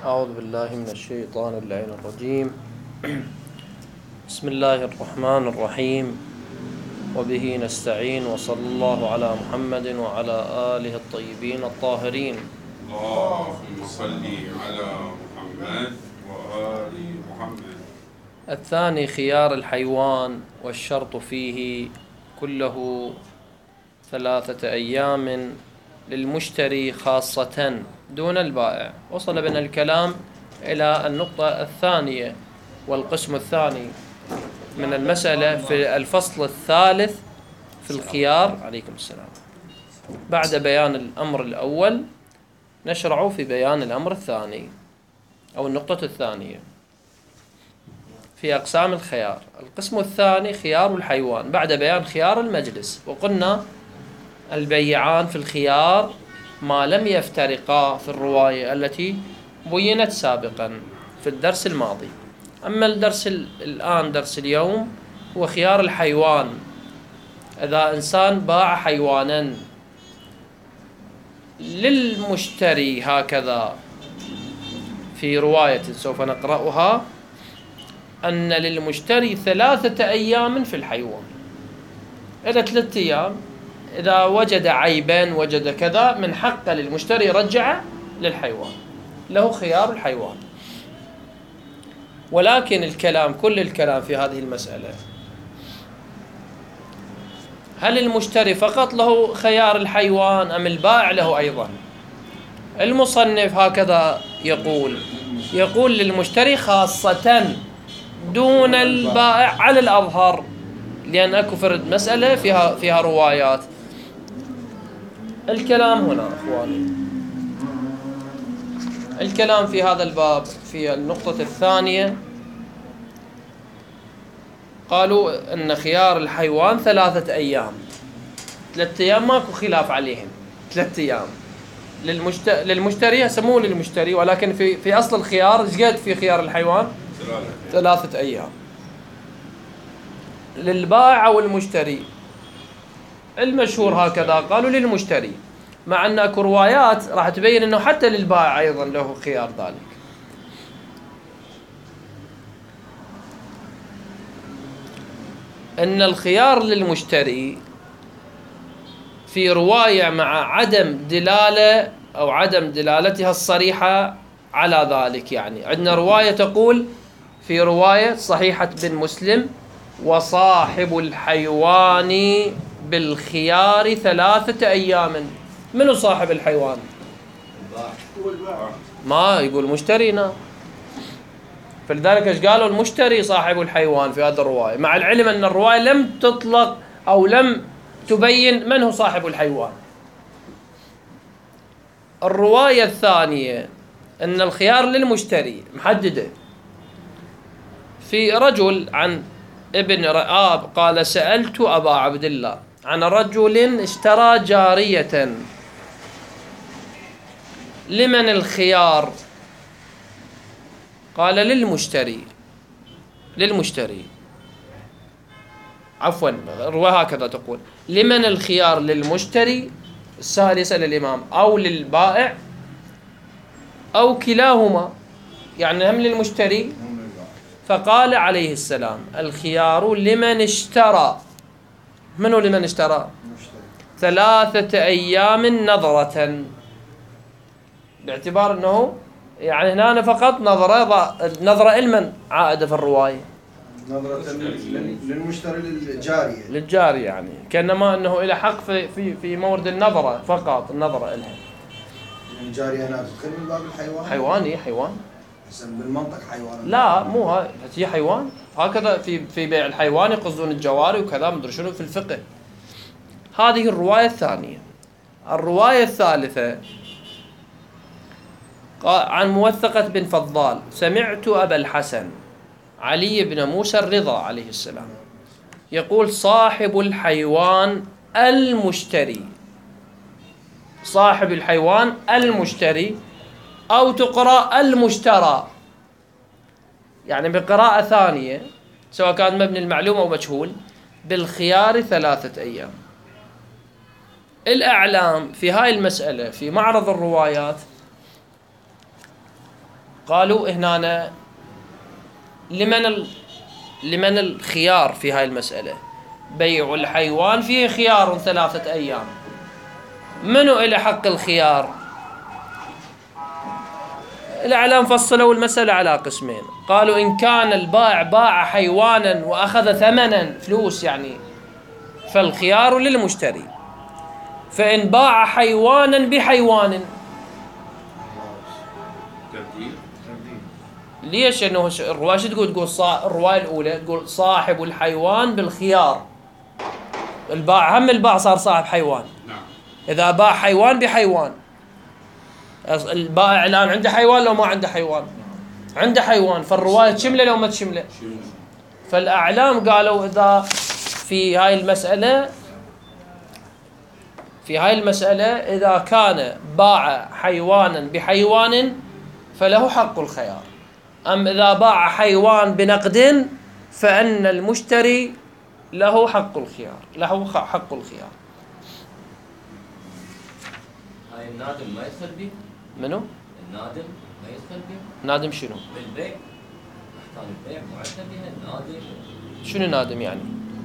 أعوذ بالله من الشيطان اللعين الرجيم. بسم الله الرحمن الرحيم، وبه نستعين، وصلى الله على محمد وعلى آله الطيبين الطاهرين. اللهم صل على محمد وآل محمد. الثاني خيار الحيوان، والشرط فيه كله 3 أيام للمشتري خاصة دون البائع. وصل بنا الكلام إلى النقطة الثانية والقسم الثاني من المسألة في الفصل الثالث في الخيار. عليكم السلام. بعد بيان الأمر الأول نشرع في بيان الأمر الثاني أو النقطة الثانية في أقسام الخيار. القسم الثاني خيار الحيوان بعد بيان خيار المجلس. وقلنا البيعان في الخيار ما لم يفترقا في الرواية التي بينت سابقا في الدرس الماضي. أما الدرس الآن درس اليوم هو خيار الحيوان. إذا إنسان باع حيوانا للمشتري هكذا في رواية سوف نقرأها أن للمشتري 3 أيام في الحيوان. إلى 3 أيام إذا وجد عيبا وجد كذا من حقه للمشتري يرجعه للحيوان، له خيار الحيوان. ولكن كل الكلام في هذه المسألة، هل المشتري فقط له خيار الحيوان أم البائع له أيضا؟ المصنف هكذا يقول للمشتري خاصة دون البائع على الأظهر، لأن أكو فرد مسألة فيها روايات. الكلام هنا أخواني، الكلام في هذا الباب في النقطة الثانية قالوا أن خيار الحيوان 3 أيام. 3 أيام ماكو خلاف عليهم. 3 أيام للمشتري، يسموه للمشتري، ولكن في أصل الخيار ايش قد في خيار الحيوان 3 أيام. للبائع والمشتري المشهور هكذا قالوا للمشتري، مع أن أكو روايات راح تبين أنه حتى للبائع أيضا له خيار ذلك. أن الخيار للمشتري في رواية مع عدم دلالة أو عدم دلالتها الصريحة على ذلك. يعني عندنا رواية تقول في رواية صحيحة بن مسلم: وصاحب الحيوان بالخيار 3 أيام. منو صاحب الحيوان؟ ما يقول مشترينا، فلذلك ايش قالوا؟ المشتري صاحب الحيوان في هذه الرواية، مع العلم أن الرواية لم تطلق أو لم تبين من هو صاحب الحيوان. الرواية الثانية أن الخيار للمشتري محددة. في رجل عن ابن رآب قال: سألت أبا عبد الله عن رجل اشترى جارية، لمن الخيار؟ قال: للمشتري. عفوا، الرواية هكذا تقول: لمن الخيار؟ للمشتري. السائل يسأل الإمام: أو للبائع أو كلاهما، يعني هم للمشتري. فقال عليه السلام: الخيار لمن اشترى. منو لمن اشترى؟ 3 أيام نظرة، باعتبار أنه يعني هنا فقط نظرة لمن عائدة في الرواية؟ نظرة للمشتري للجارية، يعني كأنما أنه إلى حق في مورد النظرة فقط، النظرة إلها. الجارية هنا تدخل من باب الحيوان؟ حيوان بالمنطق حيوان؟ لا، مو هي حيوان هكذا في بيع الحيوان يقصدون الجواري وكذا، مدري شنو في الفقه. هذه الرواية الثانية. الرواية الثالثة عن موثقة بن فضال: سمعت أبا الحسن علي بن موسى الرضا عليه السلام يقول: صاحب الحيوان المشتري. صاحب الحيوان المشتري، أو تقرأ المشترى، يعني بقراءة ثانية سواء كان مبني المعلوم أو مجهول، بالخيار 3 أيام. الأعلام في هاي المسألة في معرض الروايات قالوا هنا لمن الخيار في هاي المسألة؟ بيع الحيوان فيه خيار 3 أيام، منو إلى حق الخيار؟ الأعلام فصلوا المسألة على قسمين، قالوا إن كان البائع باع حيوانا وأخذ ثمنا فلوس يعني فالخيار للمشتري، فإن باع حيوانا بحيوان تبديل. ليش؟ انه الروايه شو تقول الروايه الاولى تقول صاحب الحيوان بالخيار، الباع صار صاحب حيوان. نعم. اذا باع حيوان بحيوان، البائع الان عنده حيوان لو ما عنده حيوان؟ عنده حيوان، فالروايه تشمله لو ما تشمله؟ فالاعلام قالوا اذا في هاي المساله اذا كان باع حيوانا بحيوان فله حق الخيار، أم إذا باع حيوان بنقد فإن المشتري له حق الخيار، هاي النادم ما يدخل به؟ منو؟ النادم ما يدخل به؟ نادم شنو؟ بالبيع، أحكام البيع معتبر بها النادم. شنو نادم يعني؟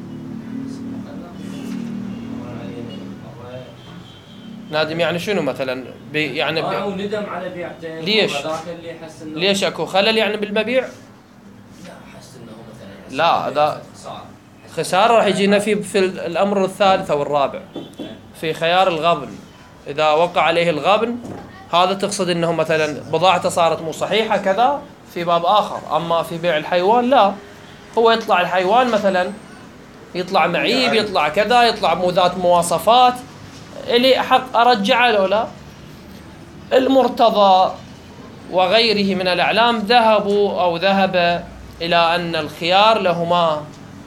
نادم يعني شنو مثلا؟ يعني ندم على بيعته. ليش؟ ليش اكو خلل يعني بالمبيع؟ لا، حس انه مثلا لا، هذا خساره راح يجينا في الامر الثالث او الرابع في خيار الغبن. اذا وقع عليه الغبن هذا تقصد انه مثلا بضاعته صارت مو صحيحه كذا في باب اخر، اما في بيع الحيوان لا، هو يطلع الحيوان مثلا يطلع معيب، يطلع كذا، يطلع مو ذات مواصفات، إلي حق أرجعه لو لا. المرتضى وغيره من الأعلام ذهب إلى أن الخيار لهما،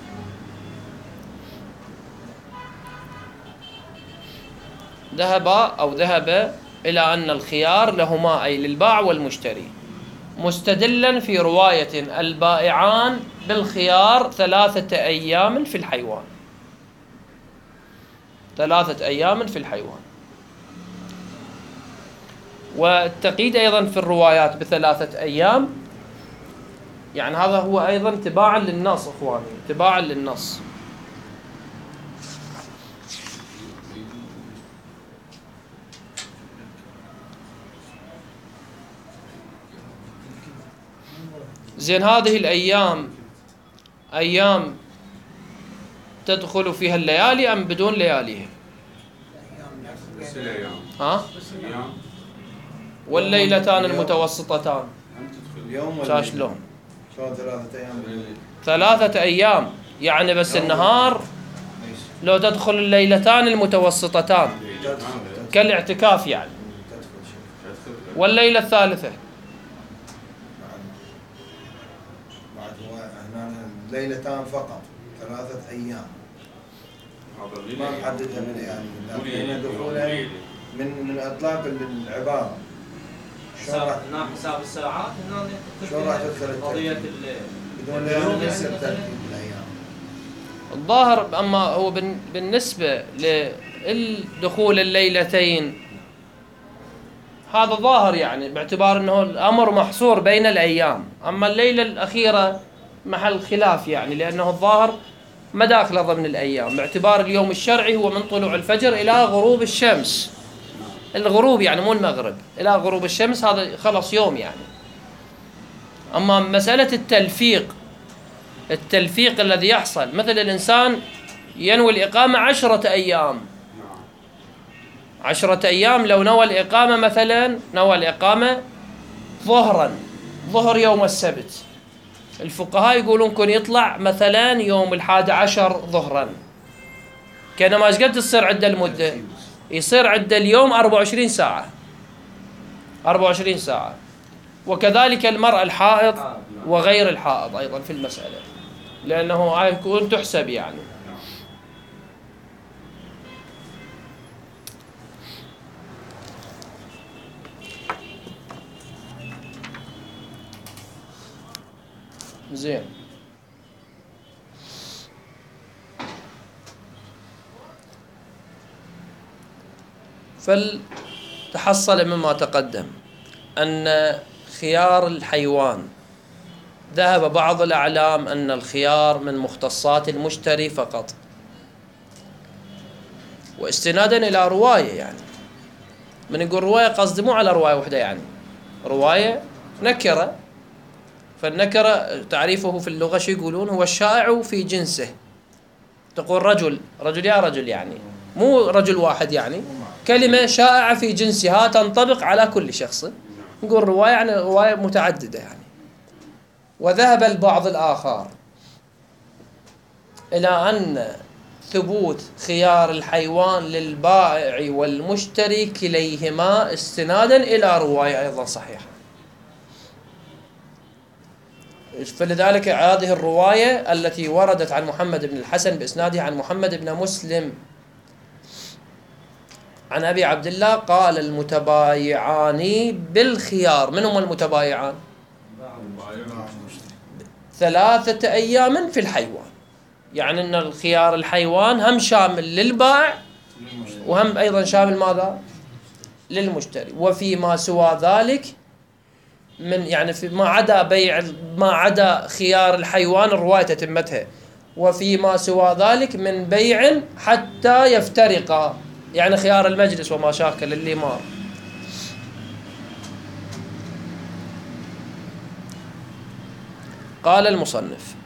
ذهب إلى أن الخيار لهما أي للبائع والمشتري، مستدلا في رواية البائعان بالخيار 3 أيام في الحيوان، 3 أيام في الحيوان. والتقييد أيضا في الروايات ب3 أيام، يعني هذا هو أيضا تباعا للنص أخواني، تباعا للنص. زين، هذه الأيام أيام تدخل فيها الليالي أم بدون لياليها؟ بس الأيام. ها؟ أيام. والليلتان المتوسطتان اليوم ولا شلون؟ شلون 3 أيام؟ 3 أيام يعني بس النهار، لو تدخل الليلتان المتوسطتان كالاعتكاف يعني. والليلة الثالثة بعد هنا ليلتان فقط، 3 أيام ما محددها من يعني دخولها من إطلاق العبارة. حساب الساعات هنا شلون راح تدخل قضية بدون ليالي يصير ترتيب الأيام. الظاهر، أما هو بالنسبة لدخول الليلتين هذا ظاهر يعني، باعتبار أنه الأمر محصور بين الأيام، أما الليلة الأخيرة محل خلاف يعني، لأنه الظاهر ما داخله ضمن الأيام، باعتبار اليوم الشرعي هو من طلوع الفجر إلى غروب الشمس، الغروب يعني مو المغرب، إلى غروب الشمس، هذا خلص يوم يعني. أما مسألة التلفيق الذي يحصل، مثل الإنسان ينوي الإقامة 10 أيام، 10 أيام لو نوى الإقامة مثلا، نوى الإقامة ظهر يوم السبت، الفقهاء يقولون كن يطلع مثلا يوم 11 ظهرا، كانما ايش قد تصير عده المدة؟ يصير عده اليوم 24 ساعة، 24 ساعة. وكذلك المرأة الحائض وغير الحائض أيضا في المسألة، لأنه يكون تحسب يعني. زين، فلتحصل مما تقدم أن خيار الحيوان، ذهب بعض الأعلام أن الخيار من مختصات المشتري فقط، واستنادا إلى رواية. يعني من يقول رواية قصدي مو على رواية واحدة، يعني رواية نكرة، فالنكرة تعريفه في اللغة شو يقولون؟ هو الشائع في جنسه. تقول رجل، رجل يا رجل، يعني مو رجل واحد، يعني كلمة شائعة في جنسها تنطبق على كل شخص. نقول رواية يعني رواية متعددة يعني. وذهب البعض الآخر إلى أن ثبوت خيار الحيوان للبائع والمشتري كليهما استنادا إلى رواية أيضا صحيحة. فلذلك هذه الرواية التي وردت عن محمد بن الحسن بإسناده عن محمد بن مسلم عن أبي عبد الله قال المتبايعان بالخيار. من هم المتبايعان؟ 3 أيام في الحيوان، يعني أن الخيار الحيوان هم شامل للبائع وهم أيضا شامل ماذا؟ للمشتري. وفيما سوى ذلك من يعني في ما عدا بيع، ما عدا خيار الحيوان الرواية تتمتها، وفيما سوى ذلك من بيع حتى يفترقا، يعني خيار المجلس وما شاكل اللي مار. قال المصنف: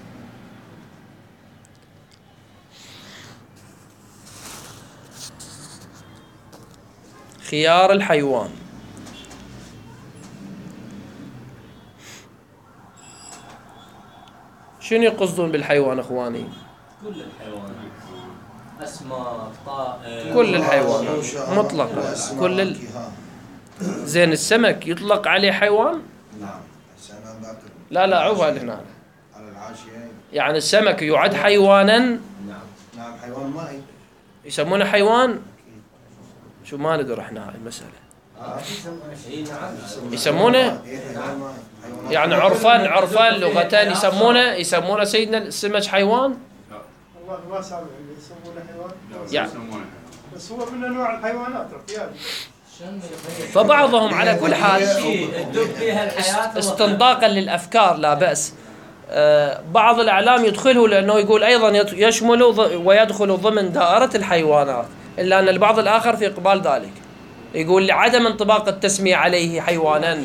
خيار الحيوان شنو يقصدون بالحيوان اخواني؟ كل الحيوانات، اسماك، طائر، كل الحيوانات مطلقا. كل زين السمك يطلق عليه حيوان؟ نعم. لا عوض هنا على العاشية. يعني السمك يعد حيوانا؟ نعم حيوان مائي يسمونه حيوان؟ شو ما ندري احنا هاي المسألة. يسمونه يعني عرفان لغتان يسمونه سيدنا السمك حيوان؟ والله ما سامع اللي يسمونه حيوان. يعني بس هو من انواع الحيوانات رفيان. فبعضهم على كل حال استنطاقا للأفكار لا بأس. بعض الأعلام يدخله لأنه يقول أيضا يشمل ويدخل ضمن دائرة الحيوانات، إلا أن البعض الآخر في قبال ذلك يقول لعدم انطباق التسمية عليه حيوانا.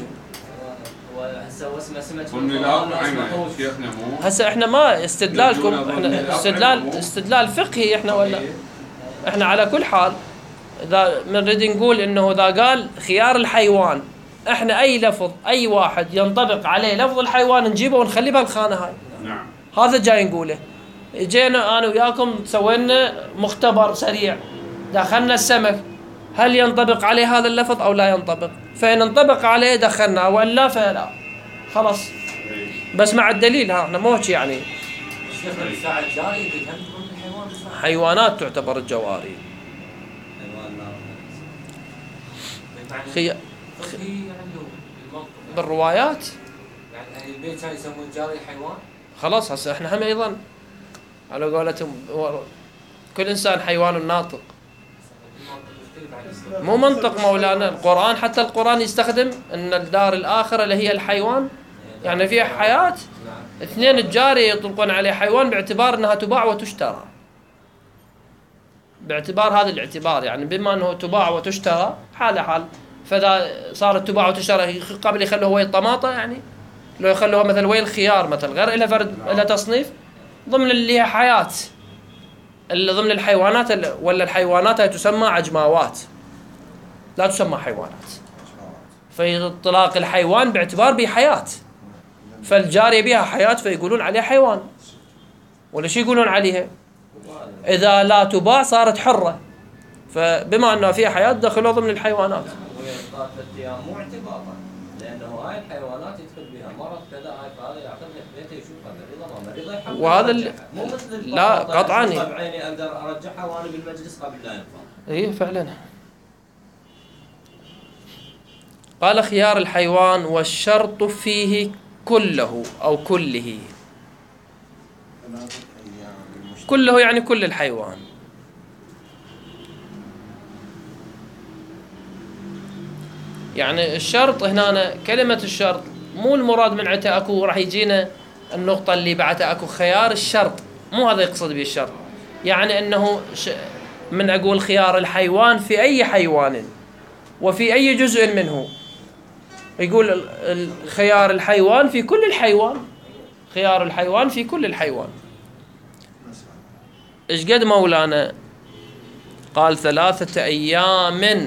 هسه احنا ما استدلالكم، احنا استدلال فقهي احنا، ولا احنا على كل حال اذا بنريد نقول انه اذا قال خيار الحيوان، احنا اي لفظ اي واحد ينطبق عليه لفظ الحيوان نجيبه ونخليه بهالخانه هاي. نعم. هذا جاي نقوله. جينا انا وياكم سوينا مختبر سريع، دخلنا السمك، هل ينطبق عليه هذا اللفظ او لا ينطبق؟ فإن انطبق عليه دخلنا، والا فلا خلاص. بس مع الدليل، ها احنا مو يعني الساعة الجارية هم تكون الحيوان حيوانات تعتبر الجواري. بالروايات يعني أهل البيت كانوا يسمون الجاري حيوان. خلاص هسه احنا هم ايضا على قولتهم كل انسان حيوان ناطق. مو منطق مولانا، القرآن حتى القرآن يستخدم ان الدار الآخرة اللي هي الحيوان يعني فيها حياة. 2 الجارية يطلقون عليه حيوان باعتبار انها تباع وتشترى، باعتبار هذا الاعتبار، يعني بما انه تباع وتشترى حال، فاذا صارت تباع وتشترى قبل يخلوه ويا الطماطة، يعني لو يخلوها مثل ويا الخيار مثل غير إلها فرد إلها تصنيف ضمن اللي هي حياة، اللي ضمن الحيوانات، ولا الحيوانات هي تسمى عجماوات لا تسمى حيوانات. في اطلاق الحيوان باعتبار بحياة، فالجارية بها حياة فيقولون عليها حيوان، ولا شو يقولون عليها؟ إذا لا تباع صارت حرة، فبما أنها فيها حياة دخلوا ضمن الحيوانات. مو اعتبارا، لأنه هاي الحيوانات يدخل بها مرض كذا، هاي فهذا يعتقد في بيته يشوفها مريضة ما مريضة يحول. وهذا مو مثل لا قطعا بعيني أقدر أرجعها وأنا بالمجلس قبل لا ينفع. إيه فعلا. قال خيار الحيوان والشرط فيه كله أو كله. كله يعني كل الحيوان. يعني الشرط هنا كلمة الشرط مو المراد من عتها اكو راح يجينا النقطة اللي بعدها اكو خيار الشرط، مو هذا يقصد به الشرط. يعني انه من اقول خيار الحيوان في اي حيوان وفي اي جزء منه، يقول خيار الحيوان في كل الحيوان، خيار الحيوان في كل الحيوان. ايش قد مولانا قال 3 أيام،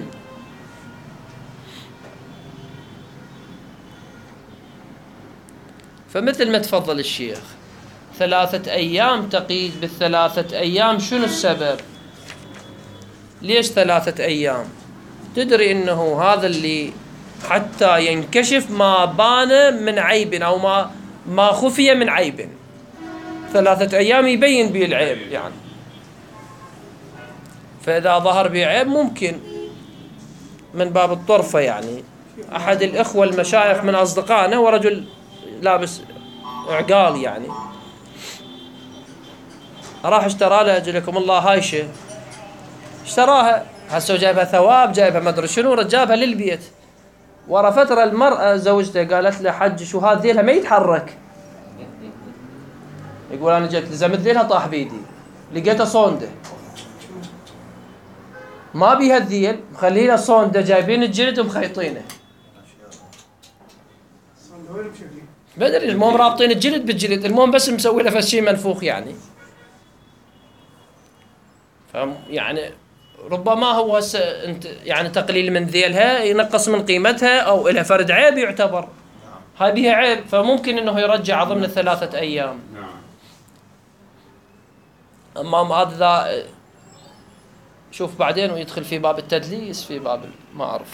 فمثل ما تفضل الشيخ 3 أيام تقييد بال3 أيام. شنو السبب؟ ليش 3 أيام؟ تدري انه هذا اللي حتى ينكشف ما بان من عيب او ما خفي من عيب. 3 أيام يبين به العيب يعني، فإذا ظهر به عيب ممكن من باب الطرفة. يعني أحد الإخوة المشايخ من أصدقائنا ورجل لابس عقال، يعني راح اشترى له أجلكم الله هايشة، اشتراها هسه جايبها ثواب، جايبها ما أدري شنو، جابها للبيت. ورا فترة المرأة زوجته قالت له حج شو هذا ذيلها ما يتحرك. يقول أنا جيت لزمت ذيلها طاح بيدي، لقيتها صوندة ما بيها الذيل، مخلينا صوندة، جايبين الجلد ومخيطينه. بدري المهم رابطين الجلد بالجلد، المهم بس مسوي له شيء منفوخ يعني. يعني ربما هو هسه انت يعني تقليل من ذيلها ينقص من قيمتها او لها فرد عيب يعتبر. هاي بيها عيب، فممكن انه يرجع ضمن 3 أيام. اما هذا شوف بعدين ويدخل في باب التدليس، في باب ما اعرف.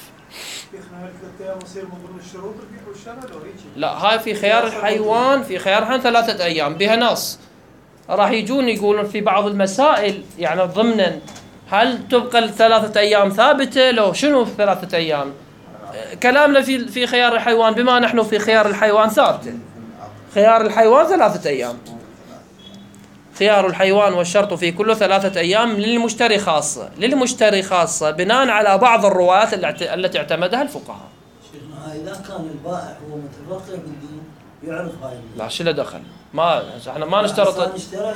لا هاي في خيار الحيوان، في خيار الحيوان 3 أيام بها نص. راح يجون يقولون في بعض المسائل يعني ضمنا، هل تبقى ال3 أيام ثابتة لو شنو 3 أيام؟ كلامنا في خيار الحيوان بما نحن في خيار الحيوان ثابتة. خيار الحيوان 3 أيام، خيار الحيوان والشرط في كله 3 أيام للمشتري خاصة، للمشتري خاصة بناء على بعض الروايات التي اعتمدها الفقهاء. شيخنا إذا كان البائع هو متفقه بالدين يعرف هاي لا شو له دخل؟ ما احنا ما نشترط. اشتريت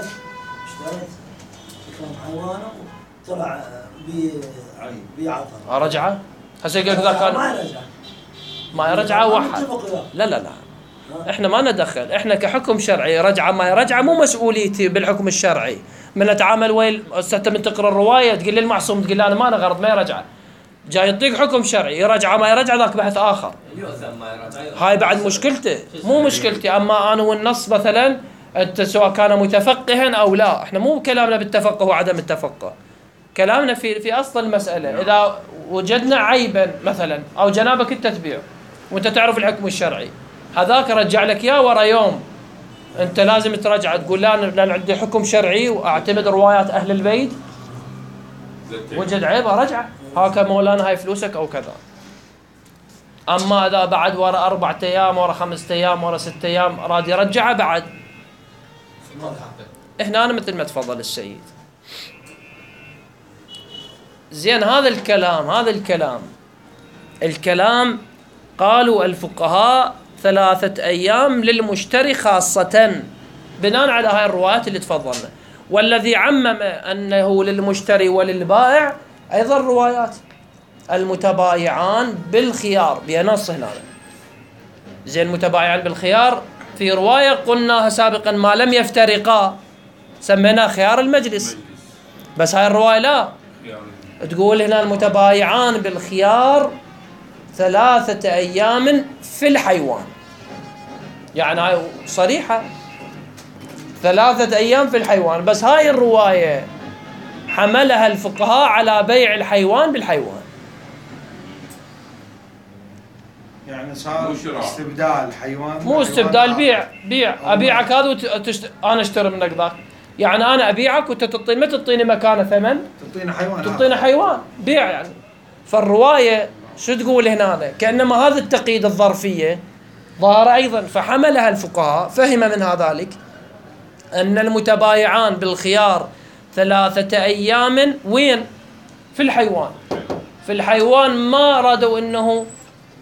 كان حيوانه طلع بعطر رجعه هسه يقول ذا كان ما يرجعه واحد. لا احنا ما ندخل، احنا كحكم شرعي رجعه ما يرجعه مو مسؤوليتي بالحكم الشرعي. من اتعامل وين انت من تقرا الروايه تقول لي المعصوم، تقول لي انا ما انا غرض ما يرجعه، جاي يعطيك حكم شرعي يرجعه ما يرجع ذاك بحث اخر. هاي بعد مشكلته مو مشكلتي. اما انا والنص مثلا انت سواء كان متفقها او لا، احنا مو كلامنا بالتفقه وعدم التفقه، كلامنا في اصل المساله. اذا وجدنا عيبا مثلا او جنابك انت تبيع وانت تعرف الحكم الشرعي، هذاك رجع لك اياه ورا يوم، انت لازم ترجع تقول لا انا عندي حكم شرعي واعتمد روايات اهل البيت، وجد عيب ارجعه، هاك مولانا هاي فلوسك او كذا. اما اذا بعد ورا 4 أيام ورا 5 أيام ورا 6 أيام اراد يرجعه بعد، هنا أنا مثل ما تفضل السيد. زين هذا الكلام قالوا الفقهاء 3 أيام للمشتري خاصة بناء على هاي الروايات اللي تفضلنا، والذي عمم أنه للمشتري وللبائع أيضا روايات المتبايعان بالخيار بنص هنا. زين المتبايعان بالخيار في رواية قلناها سابقا ما لم يفترقا سميناه خيار المجلس، بس هاي الرواية لا تقول هنا المتبايعان بالخيار 3 أيام في الحيوان، يعني هاي صريحة 3 أيام في الحيوان. بس هاي الرواية حملها الفقهاء على بيع الحيوان بالحيوان، يعني صار استبدال حيوان مو استبدال، بيع أبيعك هذا أنا اشتري منك ذاك. يعني أنا أبيعك وأنت تعطيني، ما تعطيني مكانه ثمن، تعطينا حيوان بيع يعني. فالرواية شو تقول هنا؟ كأنما هذا التقييد الظرفية ظهر أيضا، فحملها الفقهاء فهم منها ذلك أن المتبايعان بالخيار 3 أيام وين؟ في الحيوان. في الحيوان ما أرادوا أنه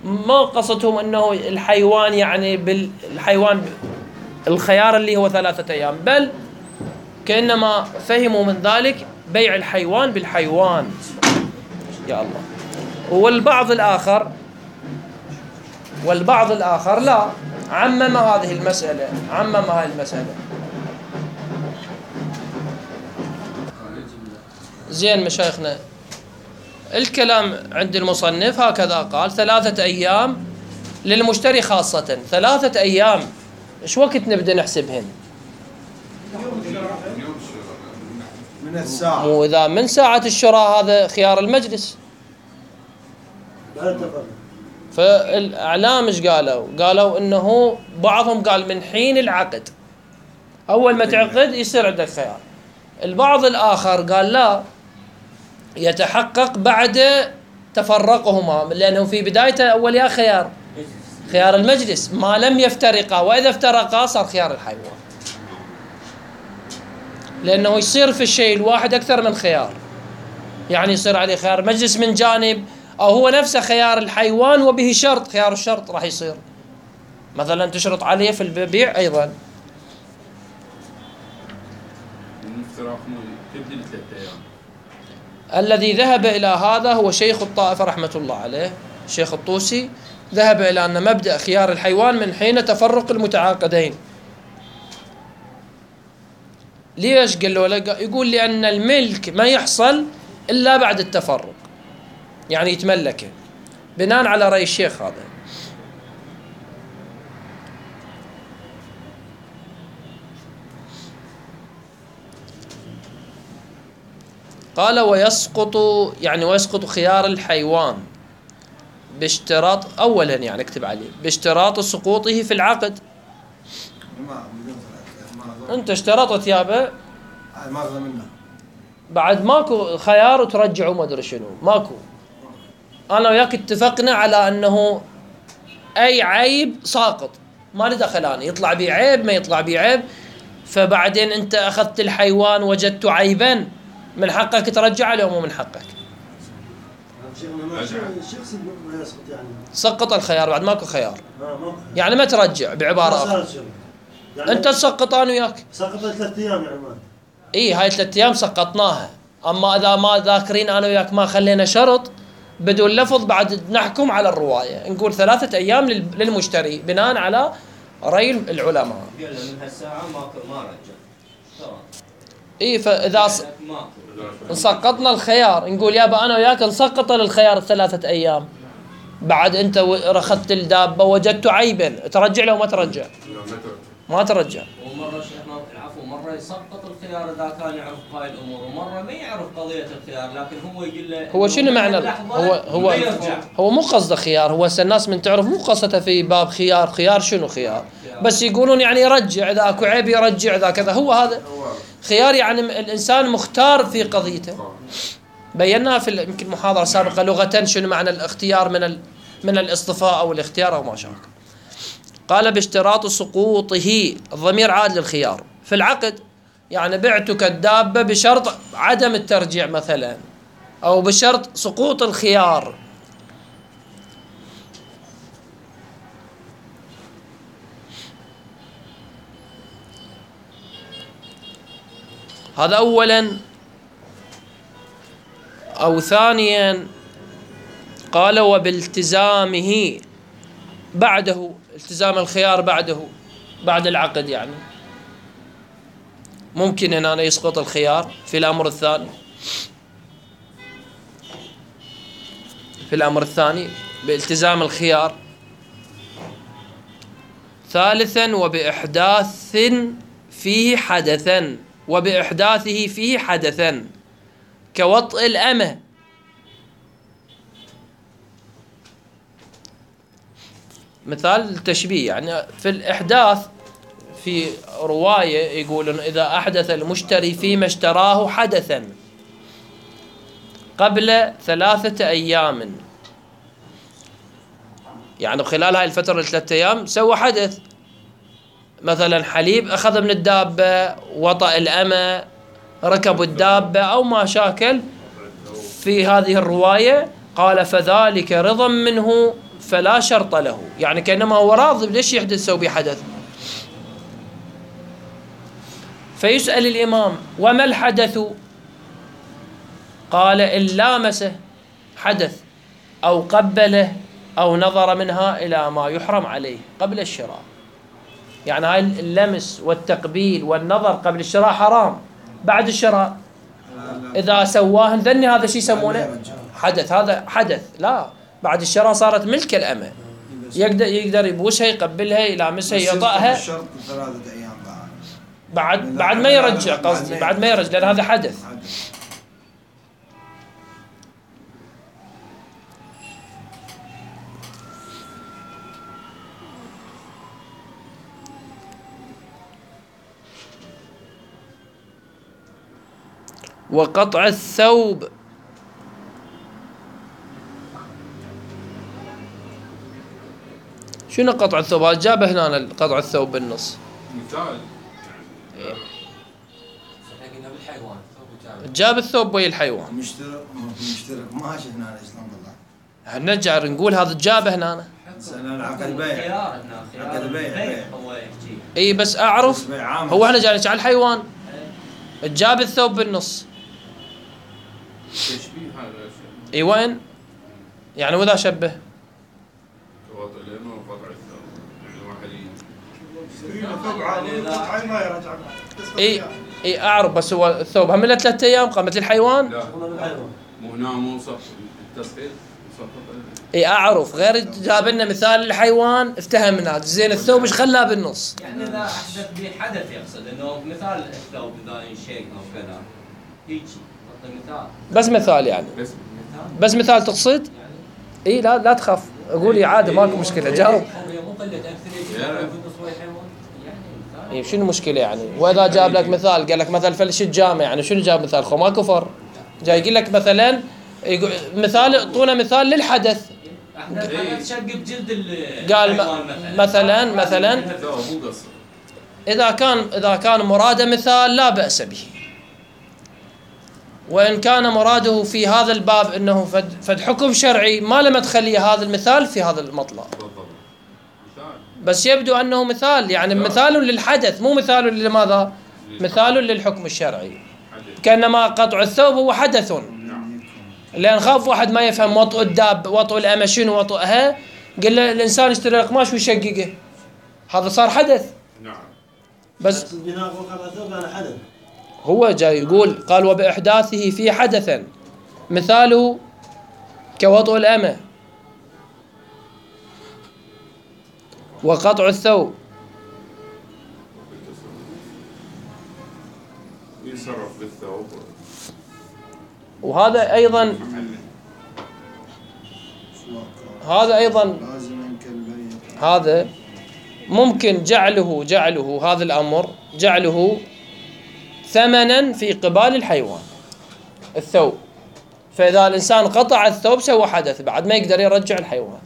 ما قصدهم أنه الحيوان يعني بالحيوان الخيار اللي هو 3 أيام، بل كأنما فهموا من ذلك بيع الحيوان بالحيوان. يا الله. والبعض الآخر لا، عمم هذه المسألة. زين مشايخنا، الكلام عند المصنف هكذا قال 3 أيام للمشتري خاصة. 3 أيام إيش وقت نبدأ نحسبهن؟ من الساعة. مو إذا من ساعة الشراء هذا خيار المجلس. فالإعلام إيش قالوا إنه بعضهم قال من حين العقد، أول ما تعقد يصير عندك خيار. البعض الآخر قال لا، يتحقق بعد تفرقهما، لأنه في بداية أولها خيار المجلس ما لم يفترقا، وإذا افترقا صار خيار الحيوان، لأنه يصير في الشيء الواحد أكثر من خيار. يعني يصير عليه خيار مجلس من جانب، أو هو نفسه خيار الحيوان وبه شرط، خيار الشرط راح يصير مثلا تشرط عليه في البيع أيضا. الذي ذهب إلى هذا هو شيخ الطائفة رحمة الله عليه، الشيخ الطوسي، ذهب إلى أن مبدأ خيار الحيوان من حين تفرق المتعاقدين. ليش قال له؟ يقول لأن الملك ما يحصل إلا بعد التفرق، يعني يتملكه، بناء على رأي الشيخ هذا. قال ويسقط خيار الحيوان باشتراط، أولا يعني اكتب عليه باشتراط سقوطه في العقد. أنت اشترطت يابا ماخذ منه بعد ماكو خيار وترجعوا ما أدري شنو، ماكو. أنا وياك اتفقنا على أنه أي عيب ساقط، ما لي دخل أنا، يطلع بي عيب ما يطلع بي عيب. فبعدين أنت أخذت الحيوان وجدت عيبا، من حقك ترجع له، مو من حقك. سقط الخيار بعد ماكو خيار، يعني ما ترجع. بعبارة أخرى يعني أنت تسقط أنا وياك، سقطت 3 أيام يعني ما. هاي 3 أيام سقطناها. أما إذا ما ذاكرين أنا وياك ما خلينا شرط بدون لفظ، بعد نحكم على الرواية نقول 3 أيام للمشتري بناء على رأي العلماء. قال من هالساعة ما رجع. فإذا سقطنا الخيار نقول يابا أنا وياك نسقط للخيار 3 أيام، بعد أنت رخذت الدابة وجدت عيبا، ترجع له وما ترجع؟ ما ترجع. ومرة مرة يسقط الخيار إذا كان يعرف هاي الأمور، ومرة ما يعرف قضية الخيار، لكن هو يقول له هو شنو معنى هو مو قصده خيار. هو الناس من تعرف مو قصته في باب خيار شنو خيار، بس يقولون يعني يرجع إذا أكو عيب، يرجع إذا كذا. هو هذا خيار، يعني الإنسان مختار في قضيته. بيناها في يمكن محاضرة سابقة لغة شنو معنى الاختيار من الاصطفاء أو الاختيار أو ما شابه. قال باشتراط سقوطه، الضمير عاد للخيار في العقد، يعني بعتك الدابة بشرط عدم الترجيع مثلا، أو بشرط سقوط الخيار. هذا أولا. أو ثانيا قال وبالتزامه بعده، التزام الخيار بعد العقد، يعني ممكن أن أنا يسقط الخيار في الأمر الثاني بالتزام الخيار. ثالثا وبإحداث فيه حدثا، وبإحداثه فيه حدثا كوطئ الأمة. مثال التشبيه، يعني في الإحداث في رواية يقولون إذا أحدث المشتري فيما اشتراه حدثا قبل 3 أيام، يعني خلال هاي الفترة 3 أيام سوى حدث، مثلا حليب أخذ من الدابة، وطأ الأمة، ركب الدابة أو ما شاكل. في هذه الرواية قال فذلك رضا منه فلا شرط له، يعني كأنما هو راضي، ليش يحدث ثوبي حدث؟ فيسأل الإمام: وما الحدث؟ قال: إن لامسه حدث أو قبله أو نظر منها إلى ما يحرم عليه قبل الشراء. يعني هاي اللمس والتقبيل والنظر قبل الشراء حرام، بعد الشراء إذا سواهن ذني هذا شيء يسمونه حدث، هذا حدث. لا، بعد الشراء صارت ملك الأمة، يقدر يبوسها، يقبلها، يلامسها، يطأها الشرط 3 أيام بعد ما يرجع، قصدي بعد ما يرجع، لأن هذا حدث. وقطع الثوب، شنو قطع الثوب؟ هذا جابه هنا قطع الثوب بالنص، مثال جاب الثوب ويا الحيوان. مشترك ما شفنا الإسلام والله. نرجع نقول هذا جابه هنا. عقد بيع، عقد بيع هو يحكي. اي بس اعرف، هو احنا جالس على الحيوان، جاب الثوب بالنص. تشبيه هذا الشيء. اي وين؟ يعني واذا شبه وضع اليمين وقطع الثوب، يعني واحد يشتري له ثوب عالي قطعين ما يرجع. اي اعرف، بس هو الثوب هم له 3 ايام قامت الحيوان. لا مو هنا مو صف التسهيل صف. اي اعرف، غير جاب لنا مثال الحيوان افتهمنا، زين الثوب ايش خلاه بالنص؟ يعني اذا احدث به حدث، يقصد انه مثال الثوب اذا ينشق او كذا، هيجي نعطي مثال. بس مثال يعني، بس مثال تقصد؟ اي لا تخاف، قولي عادي ماكو مشكله، جاوب. مو قله اكثر اي شنو المشكله يعني؟ واذا جاب لك مثال قال لك مثل فلش الجامع، يعني شنو جاب مثال؟ خو ما كفر، جاي يقول لك مثلا مثال، اعطونا مثال للحدث. احنا تشق بجلد قال مثلا اذا كان مراده مثال لا باس به، وان كان مراده في هذا الباب انه فد حكم شرعي ما له مدخل هذا المثال في هذا المطلع، بس يبدو انه مثال، يعني مثال للحدث مو مثال لماذا؟ مثال للحكم الشرعي. كانما قطع الثوب هو حدث، لان خاف واحد ما يفهم وطء الداب، وطء الأمة شنو وطئها، قال له الانسان يشتري القماش ويشققه، هذا صار حدث. نعم. بس البناء وقطع الثوب هذا حدث. هو جاي يقول قال: وبإحداثه في حدثا مثاله كوطء الأمة وقطع الثوب. ينصرف بالثوب، وهذا أيضا هذا ممكن جعله هذا الأمر جعله ثمنا في قبال الحيوان الثوب، فإذا الإنسان قطع الثوب سوى حدث، بعد ما يقدر يرجع الحيوان.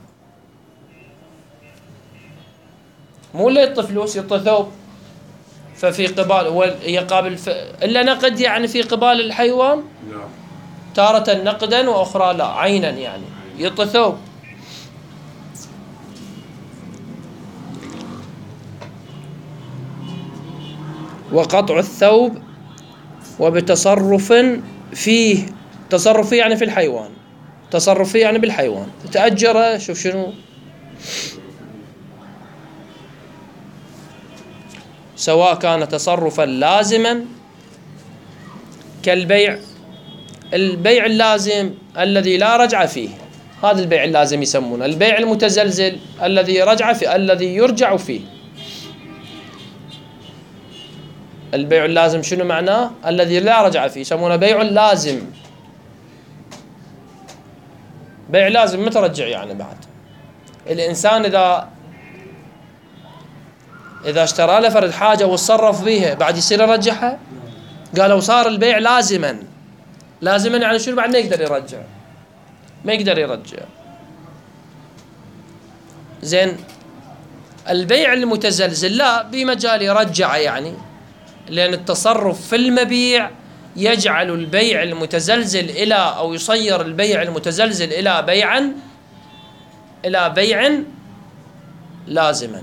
مو اللي يعطي فلوس، يعطي ثوب، ففي قبال يقابل إلا نقد، يعني في قبال الحيوان تارة نقدا وأخرى لا عينا، يعني يعطي ثوب. وقطع الثوب وبتصرف فيه، تصرف يعني في الحيوان، تصرف يعني بالحيوان، تأجر، شوف شنو، سواء كان تصرفا لازما كالبيع، البيع اللازم الذي لا رجع فيه، هذا البيع اللازم يسمونه، البيع المتزلزل الذي رجع فيه، الذي يرجع فيه. البيع اللازم شنو معناه؟ الذي لا رجع فيه، يسمونه بيع لازم. بيع لازم مترجع، يعني بعد الإنسان إذا اشترى له فرد حاجة وتصرف بيها بعد يصير يرجعها، قالوا صار البيع لازما يعني شنو؟ بعد ما يقدر يرجع، ما يقدر يرجع. زين البيع المتزلزل لا بمجال يرجع، يعني لأن التصرف في المبيع يجعل البيع المتزلزل أو يصير البيع المتزلزل إلى بيعا إلى بيع لازما.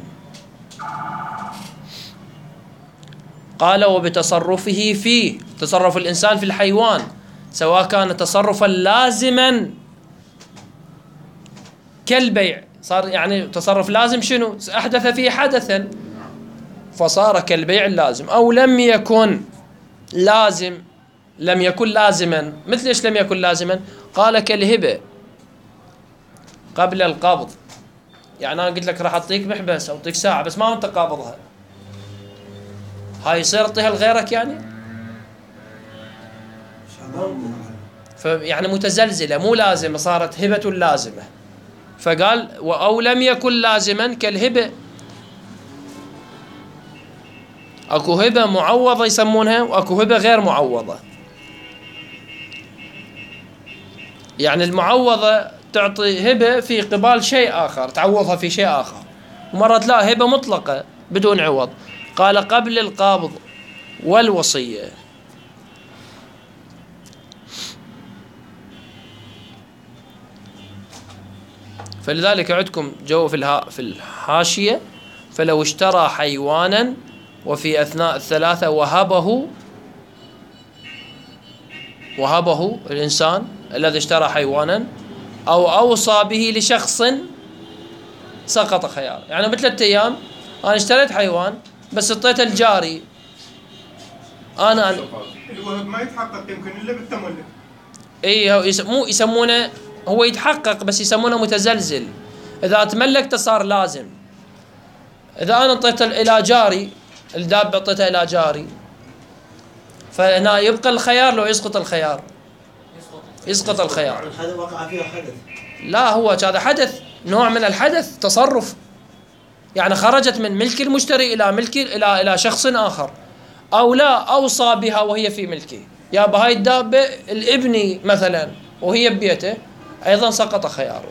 قال وبتصرفه فيه، تصرف الإنسان في الحيوان سواء كان تصرفا لازما كالبيع، صار يعني تصرف لازم شنو؟ أحدث فيه حدثا فصار كالبيع اللازم، أو لم يكن لازم، لم يكن لازما. مثل إيش لم يكن لازما؟ قال كالهبة قبل القبض. يعني أنا قلت لك راح أعطيك محبس أو أعطيك ساعة بس ما أنت قابضها، هاي يصير أعطيها لغيرك يعني؟ فيعني متزلزلة مو لازمة، صارت هبة لازمة. فقال أو لم يكن لازما كالهبة. أكو هبة معوضة يسمونها وأكو هبة غير معوضة. يعني المعوضة تعطي هبة في قبال شيء آخر، تعوضها في شيء آخر، ومرات لا هبة مطلقة بدون عوض. قال قبل القابض والوصية. فلذلك عندكم جو في الحاشية فلو اشترى حيوانا وفي أثناء الثلاثة وهبه الإنسان الذي اشترى حيوانا أو أوصى به لشخص سقط خيار. يعني مثل 3 أيام أنا اشتريت حيوان بس اعطيته الجاري، أنا الوهب ما يتحقق يمكن إلا بالتملك. إيه مو يسمونه، هو يتحقق بس يسمونه متزلزل. إذا تملكته صار لازم. إذا أنا اعطيته إلى جاري، الدابة اعطيتها إلى جاري، فهنا يبقى الخيار لو يسقط الخيار، يسقط الخيار. هذا وقع فيها حدث. لا هو هذا حدث، نوع من الحدث، تصرف. يعني خرجت من ملك المشتري إلى ملك إلى شخص آخر، أو لا أوصى بها وهي في ملكه. يا بهاي الدابة الابني مثلا وهي ببيته، أيضا سقط خياره.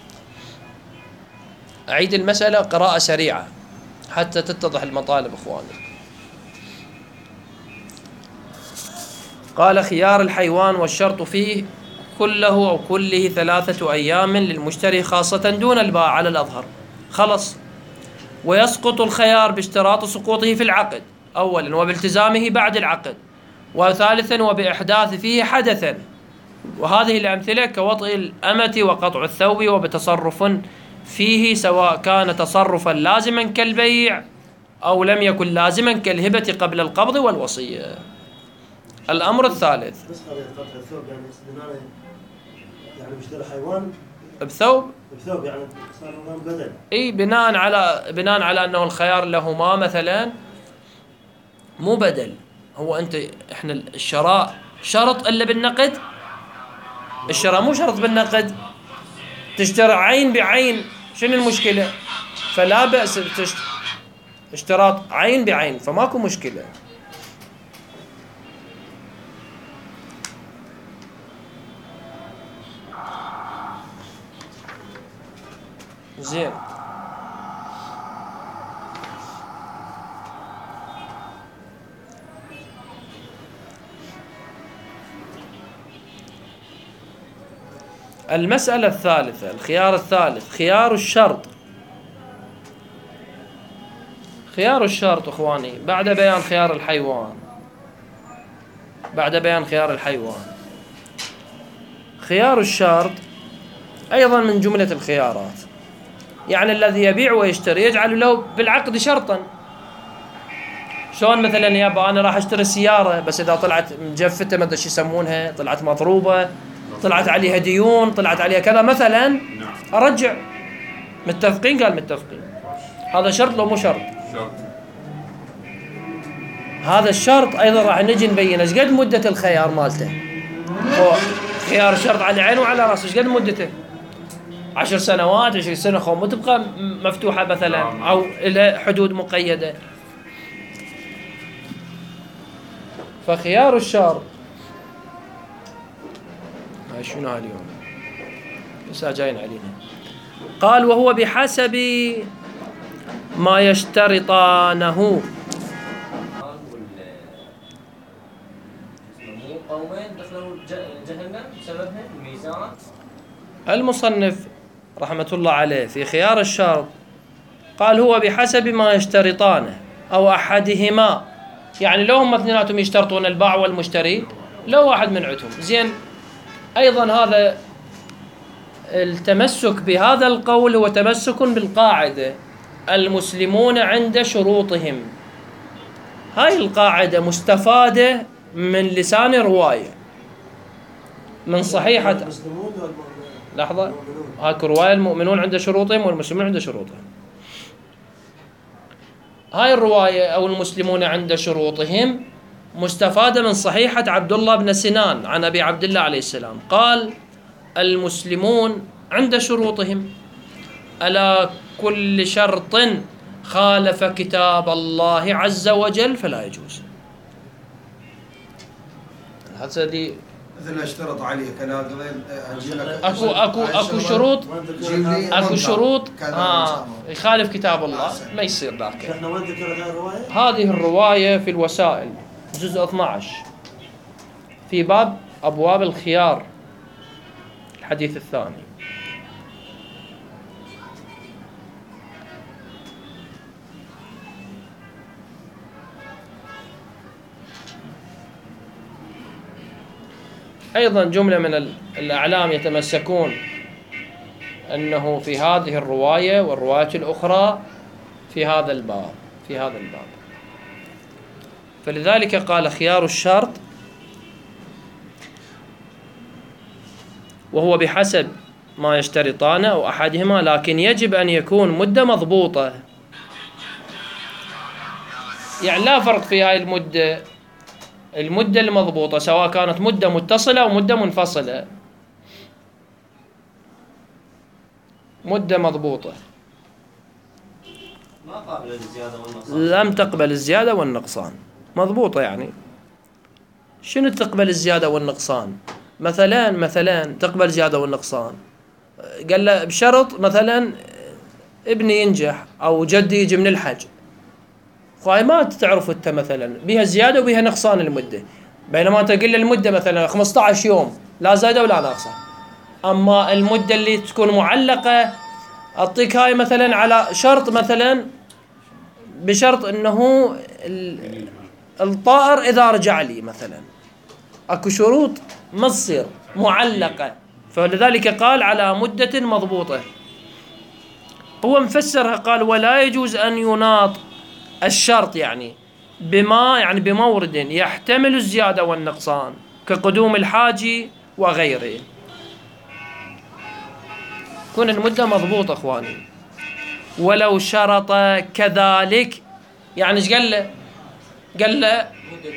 أعيد المسألة قراءة سريعة حتى تتضح المطالب إخواني. قال خيار الحيوان والشرط فيه كله أو كله 3 أيام للمشتري خاصة دون البائع على الأظهر. خلص. ويسقط الخيار باشتراط سقوطه في العقد أولا وبالتزامه بعد العقد، وثالثا وبإحداث فيه حدثا. وهذه الأمثلة كوطئ الأمة وقطع الثوب وبتصرف فيه سواء كان تصرفا لازما كالبيع أو لم يكن لازما كالهبة قبل القبض والوصية. الأمر الثالث بس قطع الثوب يعني مشتري حيوان بثوب يعني صار نظام بدل. اي بناء على انه الخيار لهما مثلا مو بدل. هو احنا الشراء شرط الا بالنقد، الشراء مو شرط بالنقد. تشتري عين بعين شنو المشكلة؟ فلا بأس اشتراط عين بعين فماكو مشكلة. زين. المسألة الثالثة، الخيار الثالث، خيار الشرط. خيار الشرط إخواني بعد بيان خيار الحيوان، بعد بيان خيار الحيوان، خيار الشرط أيضا من جملة الخيارات. يعني الذي يبيع ويشتري يجعل له بالعقد شرطا. شلون مثلا يابا أنا راح أشتري سيارة بس إذا طلعت مجفتة ما أدري شو يسمونها، طلعت مضروبة، طلعت عليها ديون، طلعت عليها كذا مثلا، أرجع. متفقين؟ قال متفقين. هذا شرط لو مو شرط؟ شرط. هذا الشرط أيضا راح نجي نبين ايش قد مدة الخيار مالته. خيار الشرط على عينه وعلى راسه، ايش قد مدته؟ 10 سنوات، 20 سنة، خو مو تبقى مفتوحة مثلا أو لها حدود مقيدة. فخيار الشرط هاي شنو اليوم؟ لسه جايين علينا. قال وهو بحسب ما يشترطانه. مو قومين دخلوا جهنم بسببها الميزان. المصنف رحمة الله عليه في خيار الشرط قال هو بحسب ما يشترطانه أو أحدهما، يعني لو هم اثنيناتهم يشترطون الباع والمشتري، لو واحد من عندهم زين. أيضا هذا التمسك بهذا القول هو تمسك بالقاعدة المسلمون عند شروطهم. هاي القاعدة مستفادة من لسان رواية من صحيحة. المسلمون والمؤمنون. لحظة، هاكو رواية المؤمنون عند شروطهم والمسلمون عند شروطهم. هاي الرواية أو المسلمون عند شروطهم مستفادة من صحيحة عبد الله بن سنان عن أبي عبد الله عليه السلام قال المسلمون عند شروطهم ألا كل شرط خالف كتاب الله عز وجل فلا يجوز. هذا دي مثل اشترط عليه كذا اكو شروط، اكو شروط كذا يخالف كتاب الله ما يصير ذاك. احنا وين ذكر هذه الروايه؟ هذه الرواية في الوسائل جزء 12 في باب أبواب الخيار الحديث الثاني. أيضا جملة من الأعلام يتمسكون أنه في هذه الرواية والرواية الأخرى في هذا الباب فلذلك قال خيار الشرط وهو بحسب ما يشترطانه أو أحدهما، لكن يجب أن يكون مدة مضبوطة. يعني لا فرق في هاي المدة المضبوطة سواء كانت مدة متصلة أو مدة منفصلة، مدة مضبوطة ما قابل للزيادة والنقصان، لم تقبل الزيادة والنقصان، مضبوطة. يعني شنو تقبل الزيادة والنقصان؟ مثلا تقبل زيادة والنقصان، قال له بشرط مثلا ابني ينجح أو جدي يجي من الحج، هاي ما تعرف انت مثلا بها زياده وبها نقصان المده، بينما انت قل المده مثلا 15 يوم لا زايده ولا ناقصه. اما المده اللي تكون معلقه اعطيك هاي مثلا على شرط، مثلا بشرط انه الطائر اذا رجع لي مثلا، اكو شروط ما تصير معلقه، فلذلك قال على مده مضبوطه. هو مفسرها قال ولا يجوز ان يناط الشرط يعني بمورد يحتمل الزيادة والنقصان كقدوم الحاج وغيره. كون المدة مضبوطة اخواني. ولو شرط كذلك، يعني ايش قال له؟ قال له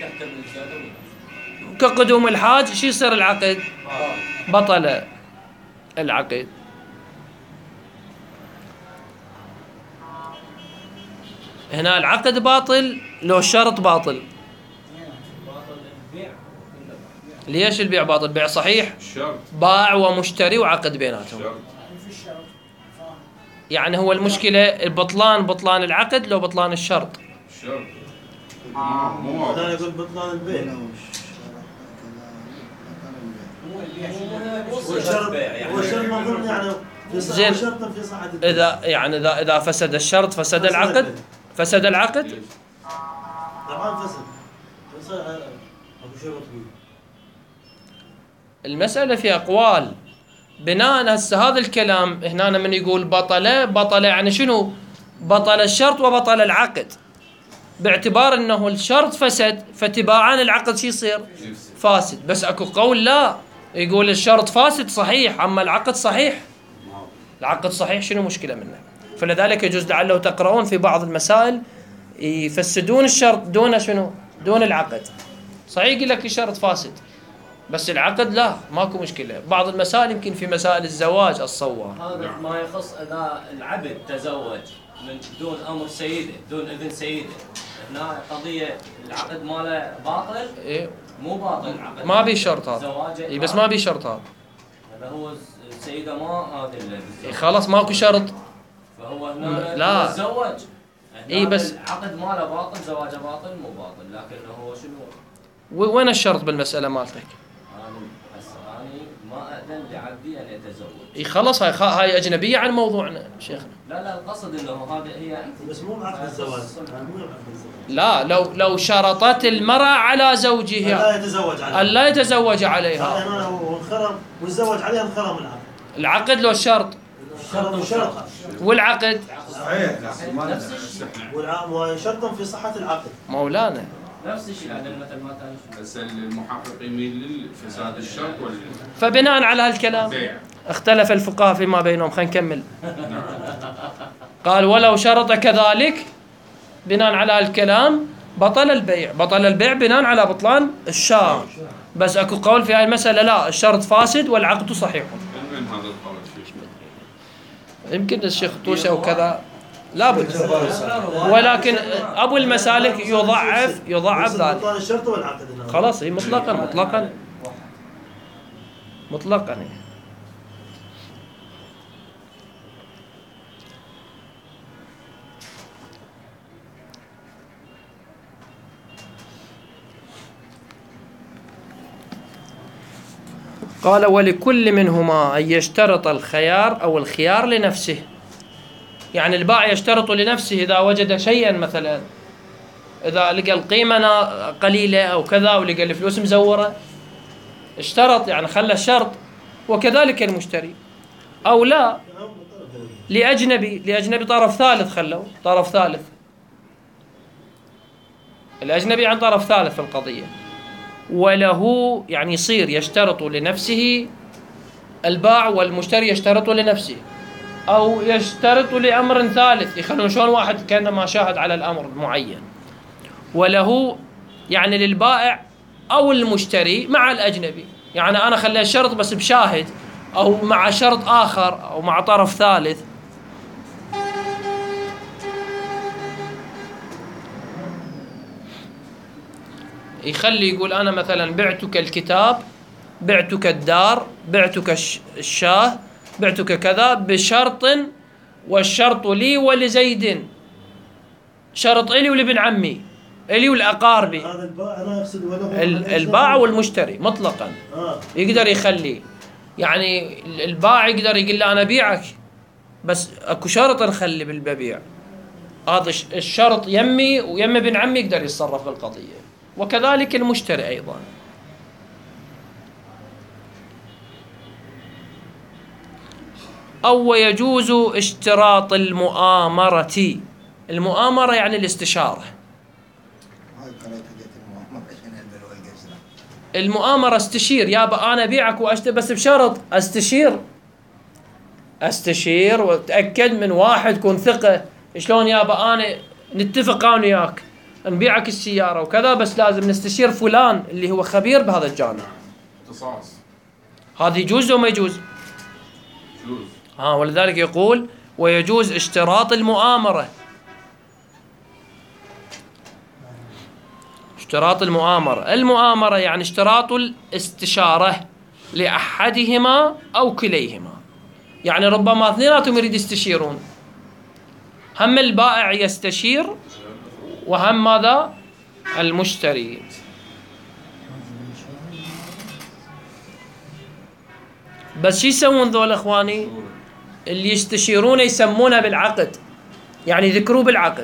كقدوم الحاج شو يصير العقد؟ بطل العقد. هنا العقد باطل لو الشرط باطل. ليش البيع باطل؟ بيع صحيح، باع ومشتري وعقد بيناتهم. يعني هو المشكلة بطلان العقد لو بطلان الشرط. هذا يقول بطلان البيع. والشرط مظن يعني زين. إذا فسد الشرط فسد العقد. فسد العقد طبعا فسد. المسألة في أقوال بناء هسه هذا الكلام هنا من يقول بطل يعني شنو؟ بطل الشرط وبطل العقد، باعتبار انه الشرط فسد فتباعا العقد شي يصير؟ فاسد. بس اكو قول لا يقول الشرط فاسد صحيح اما العقد صحيح. العقد صحيح شنو مشكلة منه؟ فلذلك يجوز لعله تقرؤون في بعض المسائل يفسدون الشرط دون شنو؟ دون العقد. صحيح يقول لك الشرط فاسد بس العقد لا ماكو مشكلة. بعض المسائل يمكن في مسائل الزواج الصور هذا ما يخص اذا العبد تزوج من دون امر سيده، دون اذن سيده، هنا قضية العقد ماله باطل. إيه؟ مو باطل العقد، ما بي شرط هذا. زواجه إيه بس ما بي شرط هذا. هذا هو السيده ما هذا إيه خلاص ماكو شرط. فهو هنا لا تزوج. إيه بس العقد ماله باطل، زواجه باطل مو باطل، لكن هو شنو؟ وين الشرط بالمسألة مالتك؟ أنا ما أذن لعبدي أن يتزوج. خلص هاي أجنبية عن موضوعنا شيخنا. لا القصد انه هذا هي بس مو بعقد الزواج. مو بعقد الزواج. لا لو شرطت المرأة على زوجها أن لا يتزوج عليها. وانخرم ويتزوج عليها انخرم العقد. العقد لو شرط. شرط. والعقد صحيح. وشرط في صحة العقد. مولانا نفس الشيء عدم مثل ما كان. بس المحقق يميل لفساد الشرط فبناء على هالكلام اختلف الفقهاء فيما بينهم. خلينا نكمل. قال ولو شرط كذلك بناء على هالكلام بطل البيع بناء على بطلان الشرط. بس اكو قول في هاي المسألة لا الشرط فاسد والعقد صحيح. من هذا القول يمكن الشيخ طوسي او كذا لابد، ولكن ابو المسالك يضعف ذلك. الشرط والعقد خلاص هي مطلقا قال ولكل منهما أن يشترط الخيار أو الخيار لنفسه. يعني البائع يشترط لنفسه إذا وجد شيئا، مثلا إذا لقى القيمة قليلة أو كذا ولقى الفلوس مزورة اشترط، يعني خلى الشرط. وكذلك المشتري أو لا لأجنبي طرف ثالث، خلوا طرف ثالث، الأجنبي عن طرف ثالث في القضية، وله يعني يصير يشترط لنفسه البائع والمشتري يشترط لنفسه، أو يشترط لأمر ثالث، يخلون شلون واحد كأنما شاهد على الأمر المعين. وله يعني للبائع أو المشتري مع الأجنبي، يعني أنا خلي الشرط بس بشاهد أو مع شرط آخر أو مع طرف ثالث. يخلي يقول أنا مثلا بعتك الكتاب، بعتك الدار، بعتك الشاه، بعتك كذا بشرط، والشرط لي ولزيد، شرط إلي ولابن عمي، إلي والأقاربي. هذا البائع لا يقصد وله البائع والمشتري مطلقا يقدر يخلي، يعني البائع يقدر يقول له أنا بيعك بس أكو شرط نخلي بالبيع، هذا الشرط يمي ويم ابن عمي يقدر يتصرف بالقضية. وكذلك المشتري أيضا. أو يجوز اشتراط المؤامرة. المؤامرة يعني الاستشارة. المؤامرة استشير، يابا أنا بيعك وأشتري بس بشرط أستشير وأتأكد من واحد كون ثقة. شلون يابا أنا نتفق أنا وياك نبيعك السيارة وكذا، بس لازم نستشير فلان اللي هو خبير بهذا الجانب. اختصاص. هذا يجوز أو ما يجوز؟ يجوز. ولذلك يقول ويجوز اشتراط المؤامرة. اشتراط المؤامرة يعني اشتراط الاستشارة لأحدهما أو كليهما. يعني ربما اثنيناتهم يريد يستشيرون، هم البائع يستشير وهم ماذا؟ المشتري. بس شو يسوون ذول اخواني؟ اللي يستشيرون يسمونه بالعقد، يعني يذكروه بالعقد.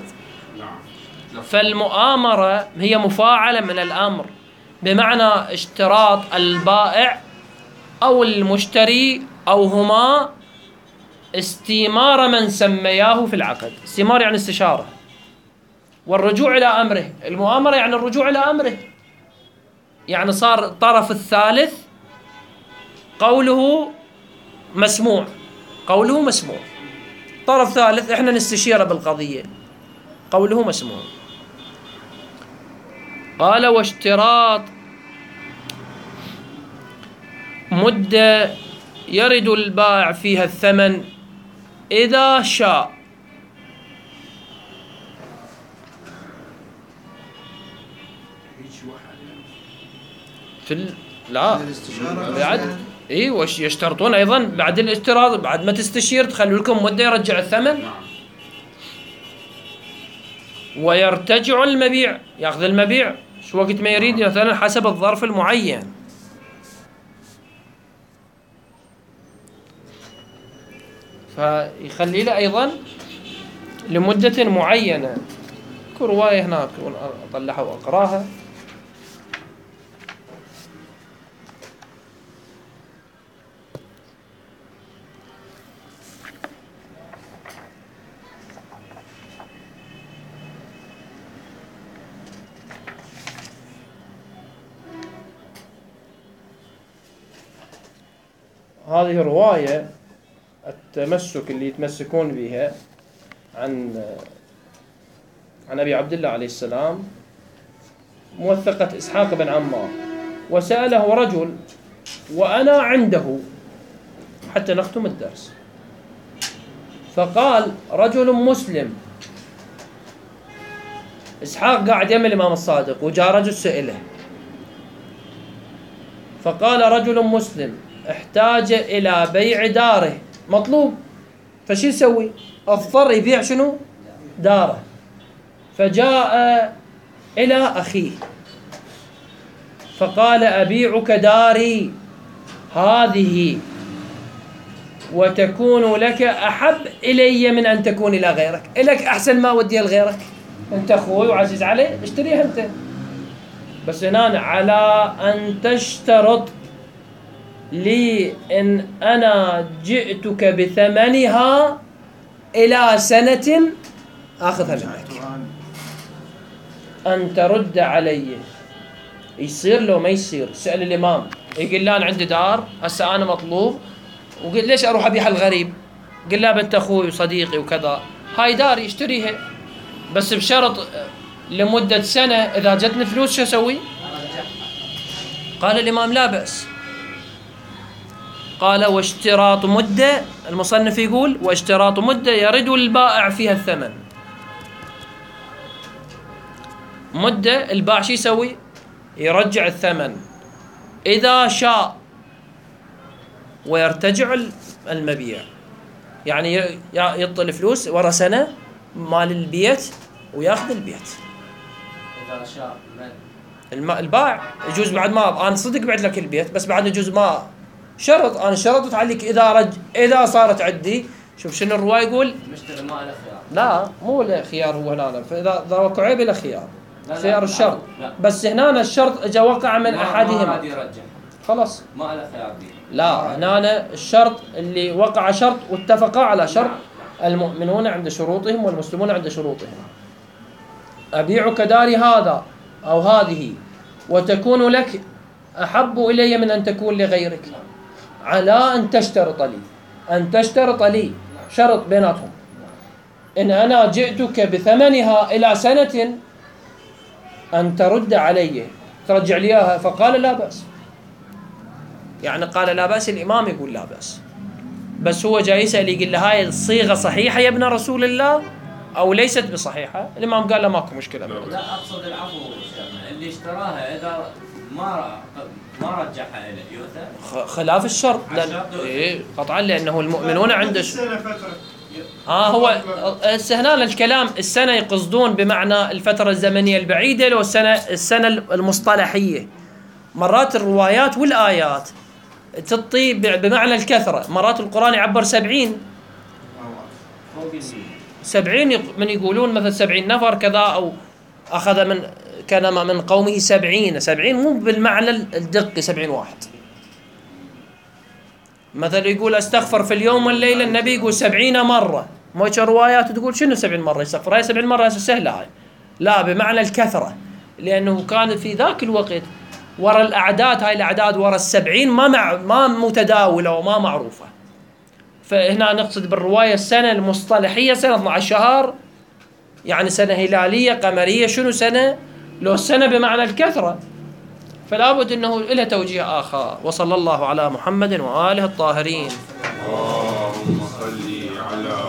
فالمؤامرة هي مفاعلة من الأمر، بمعنى اشتراط البائع أو المشتري أو هما استمار من سمياه في العقد. استمار يعني استشارة، والرجوع إلى أمره. المؤامرة يعني الرجوع إلى أمره، يعني صار الطرف الثالث قوله مسموع، طرف ثالث احنا نستشيره بالقضية، قوله مسموع. قال واشتراط مدة يرد البائع فيها الثمن إذا شاء. لا بعد وش يشترطون ايضا بعد الاشتراط، بعد ما تستشير تخلوا لكم مدة يرجع الثمن. ويرتجع المبيع، ياخذ المبيع شو وقت ما يريد، مثلا حسب الظرف المعين. فيخلي له أيضا لمدة معينة. كل رواية هناك أطلعها وأقراها. هذه رواية التمسك اللي يتمسكون بها عن أبي عبد الله عليه السلام، موثقة إسحاق بن عمار. وسأله رجل وأنا عنده حتى نختم الدرس، فقال رجل مسلم. إسحاق قاعد يم الإمام الصادق وجاء رجل سئله، فقال رجل مسلم احتاج إلى بيع داره، مطلوب، فشو يسوي؟ اضطر يبيع شنو؟ داره. فجاء إلى أخيه فقال أبيعك داري هذه وتكون لك أحب إلي من أن تكون إلى غيرك. إلك أحسن ما ودي لغيرك، أنت أخوي وعزيز علي، اشتريها أنت، بس هنا على أن تشترط لي إن أنا جئتك بثمنها إلى سنة آخذها منك، أن ترد علي. يصير لو ما يصير؟ سأل الإمام، يقول لا أنا عندي دار هسه أنا مطلوب، وقل ليش أروح أبيعها الغريب؟ قل لا بنت أخوي وصديقي وكذا، هاي دار يشتريها بس بشرط لمدة سنة، إذا جتني فلوس شو أسوي؟ قال الإمام لا بأس. قال واشتراط مدة، المصنف يقول واشتراط مدة يرد البائع فيها الثمن. مدة البائع شو يسوي؟ يرجع الثمن إذا شاء ويرتجع المبيع، يعني يعطي الفلوس ورا سنة مال البيت وياخذ البيت. إذا شاء البائع يجوز بعد ما أنا صدق بعت لك البيت، بس بعد يجوز ما شرط، أنا شرطت عليك إذا صارت عندي. شوف شنو الرواية يقول؟ المشتري ما له خيار. لا مو له خيار هو هنا، فإذا وقع عيب له خيار، خيار الشرط. بس هنا الشرط إذا وقع من أحدهما خلاص ما له خيار دي. لا، هنا الشرط اللي وقع شرط واتفقا على شرط، المؤمنون عند شروطهم والمسلمون عند شروطهم. أبيعك داري هذا أو هذه وتكون لك أحب إلي من أن تكون لغيرك، على أن تشترط لي شرط بيناتهم إن أنا جئتك بثمنها إلى سنة أن ترد علي، ترجع لي إياها. فقال لا بأس، يعني قال لا بأس. الإمام يقول لا بأس، بس هو جاي يسأل يقول له هاي الصيغة صحيحة يا ابن رسول الله أو ليست بصحيحة؟ الإمام قال له ماكو مشكلة. لا أقصد العفو اللي اشتراها إذا ما رجعها إليه يؤثر خلاف الشرط. إيه قطعا، لأنه المؤمنون عنده هو هنا الكلام السنة يقصدون بمعنى الفترة الزمنية البعيدة، لو السنة المصطلحية. مرات الروايات والآيات تطي بمعنى الكثرة، مرات القرآن يعبر 70 من يقولون مثل 70 نفر كذا، أو أخذ كان من قومه 70 مو بالمعنى الدقي 70 واحد. مثلا يقول استغفر في اليوم والليلة، النبي يقول 70 مرة. موجة روايات تقول شنو 70 مرة يستغفر؟ هاي 70 مرة سهلة هاي، لا بمعنى الكثرة، لأنه كان في ذاك الوقت ورا الأعداد، هاي الأعداد ورا 70 ما متداولة وما معروفة. فهنا نقصد بالرواية السنة المصطلحية سنة 12 شهر، يعني سنة هلالية قمرية. شنو سنة؟ لو السنة بمعنى الكثرة، فلا بد أنه إلى توجيه آخر. وصلى الله على محمد وآله الطاهرين. اللهم صل على